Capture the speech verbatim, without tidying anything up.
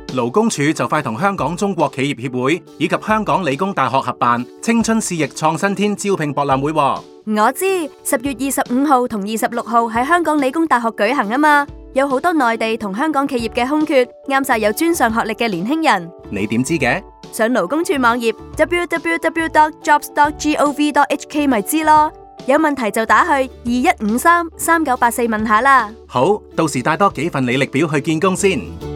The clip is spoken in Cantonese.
勞工處就快同香港中國企業協會以及香港理工大學合辦青春事業創新天招聘博覽會。 我知十月二十五號同二十六號喺香港理工大學舉行啊嘛，有好多內地同香港企業嘅空缺，啱晒有專上學歷嘅年輕人。 你點知嘅？ 上勞工處網頁 double-u double-u double-u dot jobs dot gov dot h k 咪知咯，有問題就打去二一五三三九八四問下啦。 好，到時帶多幾份履歷表去見工先。